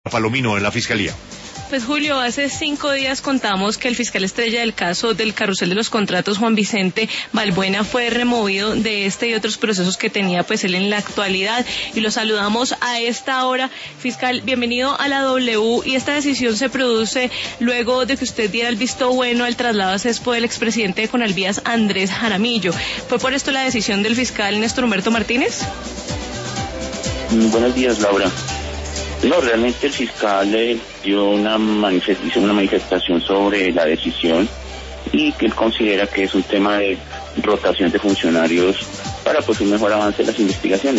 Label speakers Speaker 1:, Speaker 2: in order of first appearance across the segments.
Speaker 1: Palomino en la Fiscalía.
Speaker 2: Pues Julio, hace 5 días contamos que el fiscal estrella del caso del carrusel de los contratos, Juan Vicente Balbuena, fue removido de este y otros procesos que tenía pues él en la actualidad, y lo saludamos a esta hora. Fiscal, bienvenido a la W, y esta decisión se produce luego de que usted diera el visto bueno al traslado a Sespo del expresidente de Conalvías, Andrés Jaramillo. ¿Fue por esto la decisión del fiscal Néstor Humberto Martínez?
Speaker 3: Buenos días, Laura. No, realmente el fiscal dio una manifestación sobre la decisión, y que él considera que es un tema de rotación de funcionarios para pues un mejor avance en las investigaciones.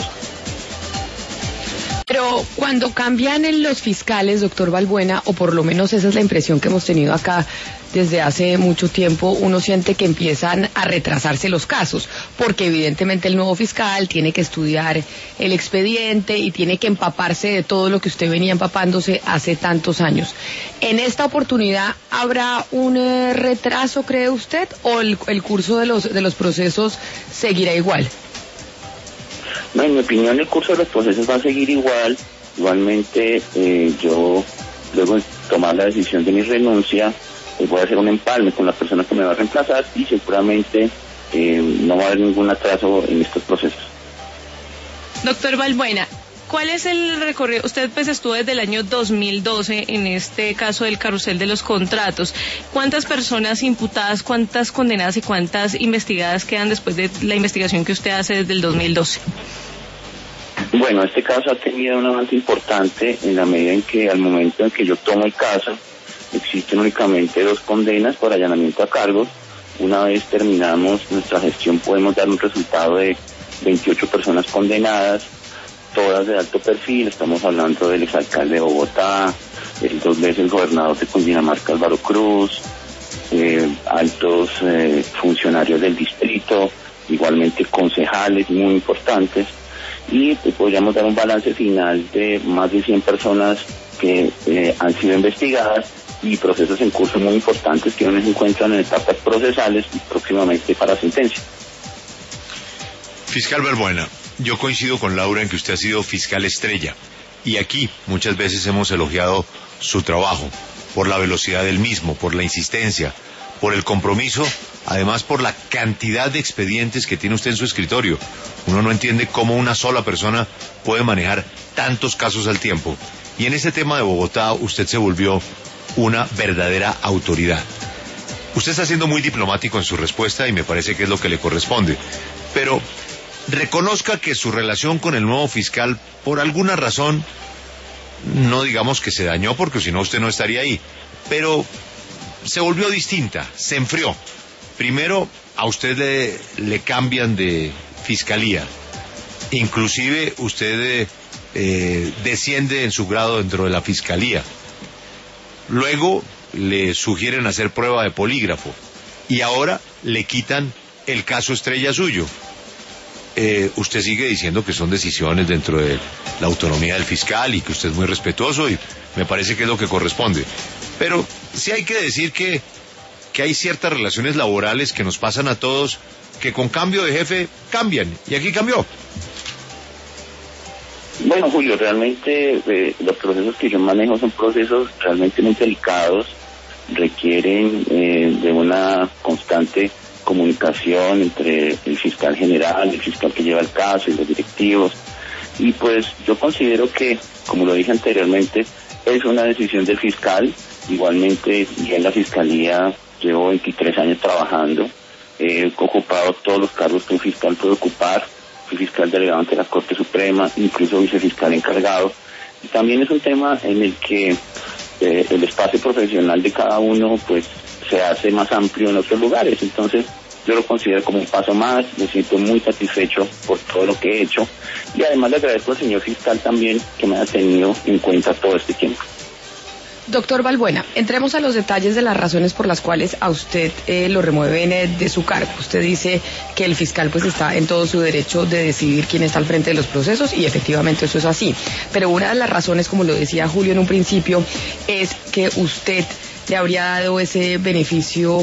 Speaker 4: Pero cuando cambian los fiscales, doctor Balbuena, o por lo menos esa es la impresión que hemos tenido acá desde hace mucho tiempo, uno siente que empiezan a retrasarse los casos, porque evidentemente el nuevo fiscal tiene que estudiar el expediente y tiene que empaparse de todo lo que usted venía empapándose hace tantos años. ¿En esta oportunidad habrá un retraso, cree usted, o el curso de los procesos seguirá igual?
Speaker 3: No, en mi opinión el curso de los procesos va a seguir igual. Igualmente yo, luego de tomar la decisión de mi renuncia, voy a hacer un empalme con la persona que me va a reemplazar, y seguramente no va a haber ningún atraso en estos procesos.
Speaker 2: Doctor Balbuena, ¿cuál es el recorrido? Usted pues estuvo desde el año 2012 en este caso del carrusel de los contratos. ¿Cuántas personas imputadas, cuántas condenadas y cuántas investigadas quedan después de la investigación que usted hace desde el 2012?
Speaker 3: Bueno, este caso ha tenido un avance importante en la medida en que al momento en que yo tomo el caso existen únicamente 2 condenas por allanamiento a cargos. Una vez terminamos nuestra gestión podemos dar un resultado de 28 personas condenadas, todas de alto perfil. Estamos hablando del exalcalde de Bogotá, el 2 veces gobernador de Cundinamarca, Álvaro Cruz, altos funcionarios del distrito, igualmente concejales muy importantes, y podríamos dar un balance final de más de 100 personas que han sido investigadas, y procesos en curso muy importantes que aún se encuentran en etapas procesales y próximamente para sentencia.
Speaker 1: Fiscal Balbuena, yo coincido con Laura en que usted ha sido fiscal estrella, y aquí muchas veces hemos elogiado su trabajo, por la velocidad del mismo, por la insistencia, por el compromiso, además por la cantidad de expedientes que tiene usted en su escritorio. Uno no entiende cómo una sola persona puede manejar tantos casos al tiempo. Y en este tema de Bogotá usted se volvió una verdadera autoridad. Usted está siendo muy diplomático en su respuesta y me parece que es lo que le corresponde, pero reconozca que su relación con el nuevo fiscal, por alguna razón, no digamos que se dañó, porque si no usted no estaría ahí, pero se volvió distinta, se enfrió. Primero, a usted le cambian de fiscalía, inclusive usted desciende en su grado dentro de la fiscalía. Luego le sugieren hacer prueba de polígrafo, y ahora le quitan el caso estrella suyo. Usted sigue diciendo que son decisiones dentro de la autonomía del fiscal y que usted es muy respetuoso, y me parece que es lo que corresponde. Pero sí hay que decir que hay ciertas relaciones laborales que nos pasan a todos, que con cambio de jefe cambian, y aquí cambió.
Speaker 3: Bueno, Julio, realmente los procesos que yo manejo son procesos realmente muy delicados, requieren de una constante comunicación entre el fiscal general, el fiscal que lleva el caso y los directivos, y pues yo considero que, como lo dije anteriormente, es una decisión del fiscal. Igualmente, ya en la fiscalía llevo 23 años trabajando, he ocupado todos los cargos que un fiscal puede ocupar. Fui fiscal delegado ante la Corte Suprema, incluso vicefiscal encargado, y también es un tema en el que el espacio profesional de cada uno pues se hace más amplio en otros lugares. Entonces yo lo considero como un paso más, me siento muy satisfecho por todo lo que he hecho, y además le agradezco al señor fiscal también que me haya tenido en cuenta todo este tiempo.
Speaker 4: Doctor Balbuena, entremos a los detalles de las razones por las cuales a usted lo remueven de su cargo. Usted dice que el fiscal pues está en todo su derecho de decidir quién está al frente de los procesos, y efectivamente eso es así. Pero una de las razones, como lo decía Julio en un principio, es que usted le habría dado ese beneficio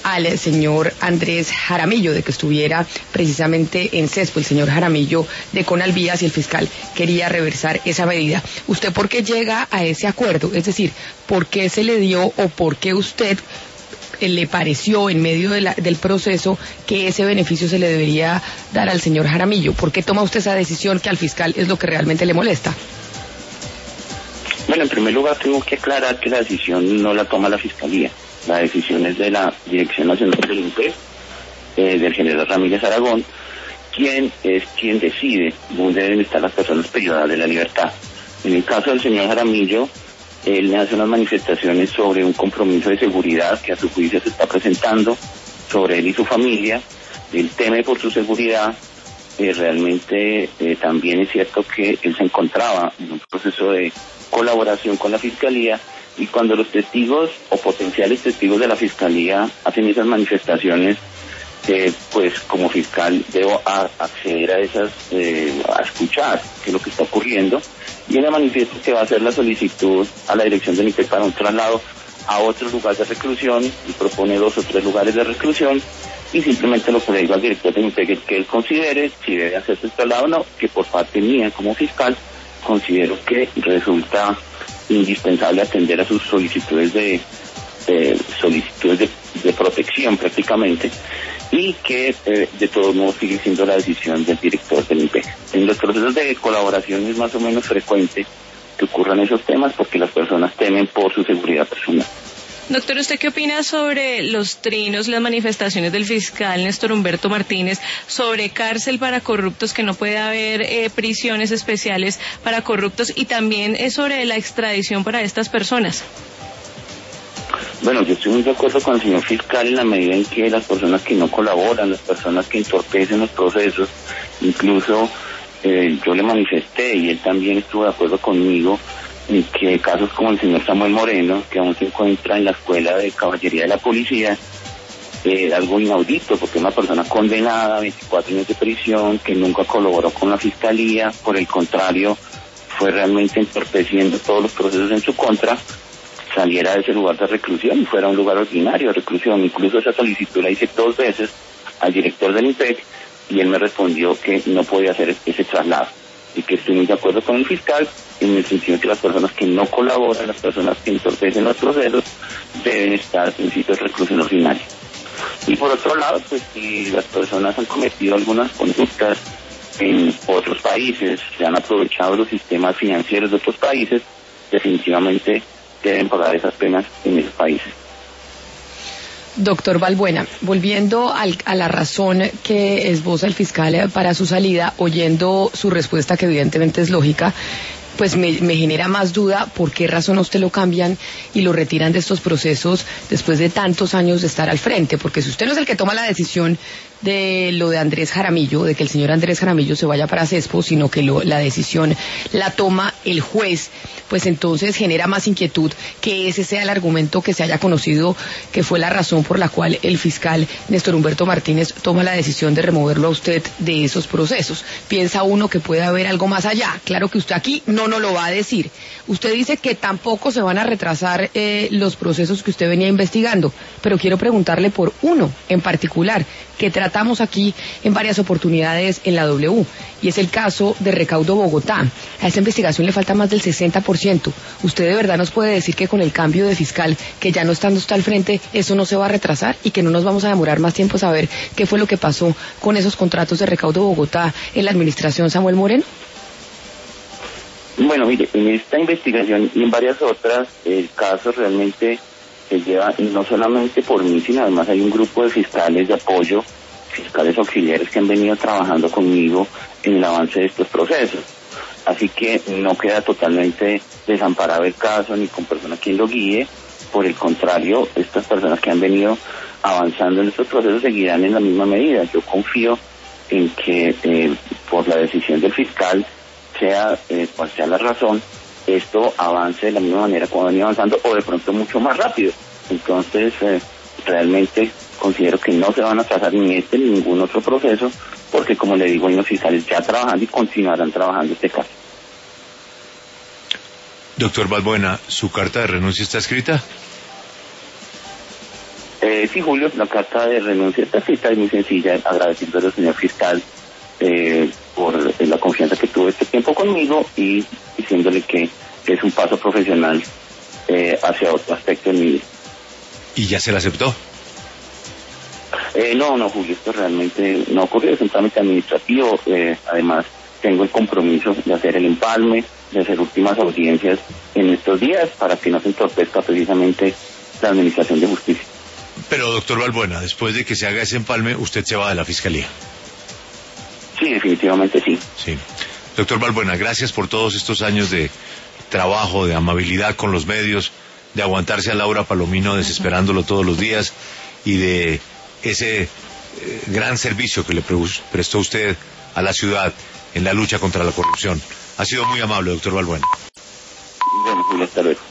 Speaker 4: al señor Andrés Jaramillo de que estuviera precisamente en CESPO, el señor Jaramillo de Conalvías, y el fiscal quería reversar esa medida. ¿Usted por qué llega a ese acuerdo? Es decir, ¿por qué se le dio o por qué usted le pareció en medio del proceso que ese beneficio se le debería dar al señor Jaramillo? ¿Por qué toma usted esa decisión que al fiscal es lo que realmente le molesta?
Speaker 3: Bueno, en primer lugar tengo que aclarar que la decisión no la toma la Fiscalía. La decisión es de la Dirección Nacional del INPEC, del general Ramírez Aragón, quien decide dónde deben estar las personas privadas de la libertad. En el caso del señor Jaramillo, él me hace unas manifestaciones sobre un compromiso de seguridad que a su juicio se está presentando sobre él y su familia. Él teme por su seguridad. Realmente también es cierto que él se encontraba en un proceso de colaboración con la Fiscalía, y cuando los testigos o potenciales testigos de la Fiscalía hacen esas manifestaciones, pues como fiscal debo acceder a esas, a escuchar qué es lo que está ocurriendo, y ella manifiesta que va a hacer la solicitud a la dirección del INPEC para un traslado a otro lugar de reclusión, y propone 2 o 3 lugares de reclusión, y simplemente lo que le digo al director del INPEC es que él considere si debe hacerse el traslado o no, que por parte mía como fiscal considero que resulta indispensable atender a sus solicitudes de protección prácticamente, y que de todos modos sigue siendo la decisión del director del INPEC. En los procesos de colaboración es más o menos frecuente que ocurran esos temas porque las personas temen por su seguridad personal.
Speaker 2: Doctor, ¿usted qué opina sobre los trinos, las manifestaciones del fiscal Néstor Humberto Martínez sobre cárcel para corruptos, que no puede haber prisiones especiales para corruptos, y también sobre la extradición para estas personas?
Speaker 3: Bueno, yo estoy muy de acuerdo con el señor fiscal en la medida en que las personas que no colaboran, las personas que entorpecen los procesos, incluso yo le manifesté y él también estuvo de acuerdo conmigo en que casos como el señor Samuel Moreno, que aún se encuentra en la Escuela de Caballería de la Policía, algo inaudito, porque es una persona condenada a 24 años de prisión, que nunca colaboró con la Fiscalía, por el contrario, fue realmente entorpeciendo todos los procesos en su contra, saliera de ese lugar de reclusión y fuera a un lugar ordinario de reclusión. Incluso esa solicitud la hice 2 veces al director del INPEC y él me respondió que no podía hacer ese traslado, y que estoy muy de acuerdo con el fiscal en el sentido de que las personas que no colaboran, las personas que entorpecen los procesos, deben estar en sitios de reclusión ordinaria. Y por otro lado, pues si las personas han cometido algunas conductas en otros países, se han aprovechado los sistemas financieros de otros países, definitivamente deben pagar esas penas en esos países.
Speaker 4: Doctor Balbuena, volviendo a la razón que esboza el fiscal para su salida, oyendo su respuesta, que evidentemente es lógica, pues me genera más duda por qué razón a usted lo cambian y lo retiran de estos procesos después de tantos años de estar al frente, porque si usted no es el que toma la decisión de lo de Andrés Jaramillo, de que el señor Andrés Jaramillo se vaya para CESPO, sino que la decisión la toma el juez, pues entonces genera más inquietud que ese sea el argumento que se haya conocido que fue la razón por la cual el fiscal Néstor Humberto Martínez toma la decisión de removerlo a usted de esos procesos. Piensa uno que puede haber algo más allá. Claro que usted aquí no nos lo va a decir. Usted dice que tampoco se van a retrasar los procesos que usted venía investigando, pero quiero preguntarle por uno en particular que tratamos aquí en varias oportunidades en la W, y es el caso de Recaudo Bogotá. A esa investigación le falta más del 60%. ¿Usted de verdad nos puede decir que con el cambio de fiscal, que ya no estando usted al frente, eso no se va a retrasar y que no nos vamos a demorar más tiempo a saber qué fue lo que pasó con esos contratos de Recaudo Bogotá en la administración Samuel Moreno?
Speaker 3: Bueno, mire, en esta investigación y en varias otras, el caso realmente se lleva, y no solamente por mí, sino además hay un grupo de fiscales de apoyo, fiscales auxiliares que han venido trabajando conmigo en el avance de estos procesos. Así que no queda totalmente desamparado el caso ni con persona quien lo guíe. Por el contrario, estas personas que han venido avanzando en estos procesos seguirán en la misma medida. Yo confío en que por la decisión del fiscal, sea cual sea la razón, esto avance de la misma manera como ha venido avanzando, o de pronto mucho más rápido. Entonces, realmente considero que no se van a trazar ni este ni ningún otro proceso, porque como le digo, hay unos fiscales ya trabajando y continuarán trabajando este caso.
Speaker 1: Doctor Balbuena, ¿su carta de renuncia está escrita?
Speaker 3: Sí, Julio, la carta de renuncia está escrita, es muy sencilla, agradeciéndole al señor fiscal por la confianza que tuvo este tiempo conmigo y diciéndole que es un paso profesional hacia otro aspecto de mi vida.
Speaker 1: ¿Y ya se la aceptó?
Speaker 3: No, Julio, esto realmente no ocurrió, es un trámite administrativo. Además, tengo el compromiso de hacer el empalme, de hacer últimas audiencias en estos días para que no se entorpezca precisamente la administración de justicia.
Speaker 1: Pero, doctor Balbuena, después de que se haga ese empalme, usted se va de la fiscalía.
Speaker 3: Sí, definitivamente sí.
Speaker 1: Sí. Doctor Balbuena, gracias por todos estos años de trabajo, de amabilidad con los medios, de aguantarse a Laura Palomino desesperándolo todos los días y de ese gran servicio que le prestó usted a la ciudad en la lucha contra la corrupción. Ha sido muy amable, doctor Balbuena.
Speaker 3: Bueno, Julio, hasta luego.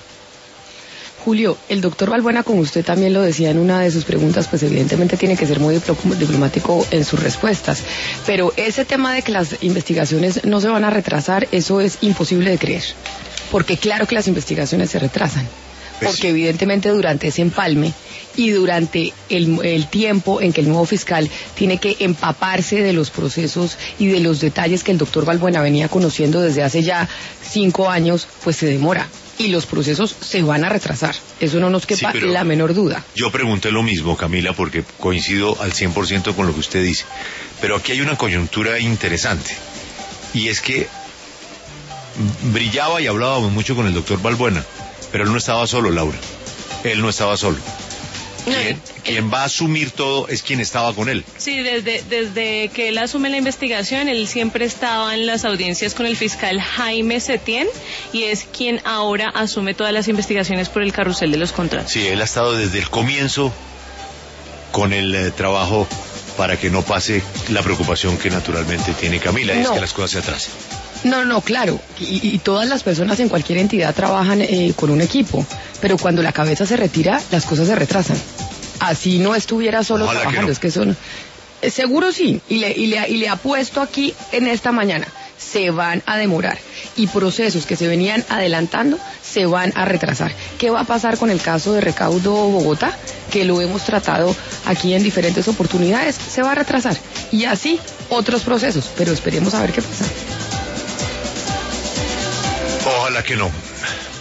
Speaker 4: Julio, el doctor Balbuena, como usted también lo decía en una de sus preguntas, pues evidentemente tiene que ser muy diplomático en sus respuestas. Pero ese tema de que las investigaciones no se van a retrasar, eso es imposible de creer. Porque claro que las investigaciones se retrasan. Porque evidentemente durante ese empalme y durante el tiempo en que el nuevo fiscal tiene que empaparse de los procesos y de los detalles que el doctor Balbuena venía conociendo desde hace ya 5 años, pues se demora. Y los procesos se van a retrasar. Eso no nos quepa la menor duda.
Speaker 1: Yo pregunté lo mismo, Camila, porque coincido al 100% con lo que usted dice. Pero aquí hay una coyuntura interesante. Y es que brillaba y hablábamos mucho con el doctor Balbuena, pero él no estaba solo, Laura. Él no estaba solo. Quien va a asumir todo es quien estaba con él.
Speaker 2: Sí, desde que él asume la investigación, él siempre estaba en las audiencias con el fiscal Jaime Setién y es quien ahora asume todas las investigaciones por el carrusel de los contratos.
Speaker 1: Sí, él ha estado desde el comienzo con el trabajo para que no pase la preocupación que naturalmente tiene Camila, es que las cosas se atrasen.
Speaker 4: No, claro, y todas las personas en cualquier entidad trabajan con un equipo, pero cuando la cabeza se retira, las cosas se retrasan. Así no estuviera solo
Speaker 1: Ojalá
Speaker 4: trabajando, es que son... seguro sí, y le apuesto aquí en esta mañana, se van a demorar, y procesos que se venían adelantando se van a retrasar. ¿Qué va a pasar con el caso de Recaudo Bogotá? Que lo hemos tratado aquí en diferentes oportunidades, se va a retrasar, y así otros procesos, pero esperemos a ver qué pasa.
Speaker 1: Ojalá que no.